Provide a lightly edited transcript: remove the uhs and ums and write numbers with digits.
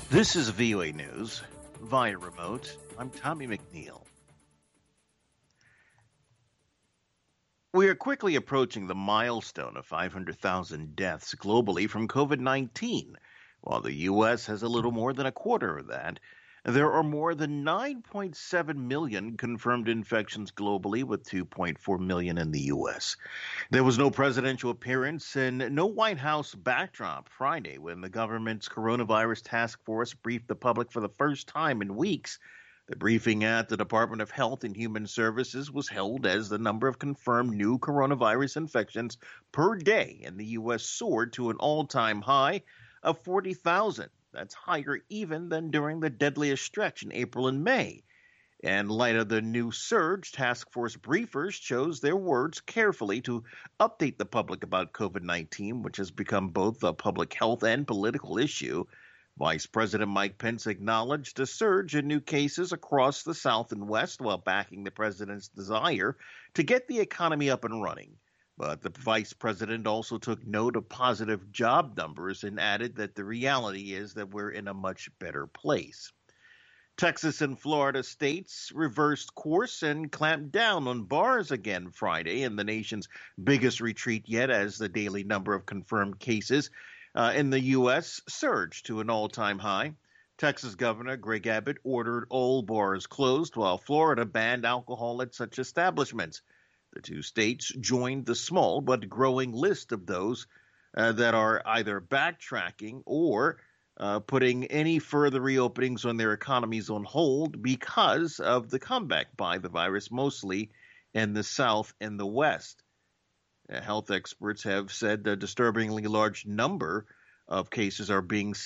This is VOA News via remote. I'm Tommy McNeil. We are quickly approaching the milestone of 500,000 deaths globally from COVID 19. While the U.S. has a little more than a quarter of that, there are more than 9.7 million confirmed infections globally, with 2.4 million in the U.S. There was no presidential appearance and no White House backdrop Friday when the government's coronavirus task force briefed the public for the first time in weeks. The briefing at the Department of Health and Human Services was held as the number of confirmed new coronavirus infections per day in the U.S. soared to an all-time high of 40,000. That's higher even than during the deadliest stretch in April and May. In light of the new surge, task force briefers chose their words carefully to update the public about COVID 19, which has become both a public health and political issue. Vice President Mike Pence acknowledged a surge in new cases across the South and West while backing the president's desire to get the economy up and running. But the vice president also took note of positive job numbers and added that the reality is that we're in a much better place. Texas and Florida states reversed course and clamped down on bars again Friday in the nation's biggest retreat yet, as the daily number of confirmed cases in the U.S. surged to an all-time high. Texas Governor Greg Abbott ordered all bars closed, while Florida banned alcohol at such establishments. The two states joined the small but growing list of those that are either backtracking or putting any further reopenings on their economies on hold because of the comeback by the virus, mostly in the South and the West. Health experts have said a disturbingly large number of cases are being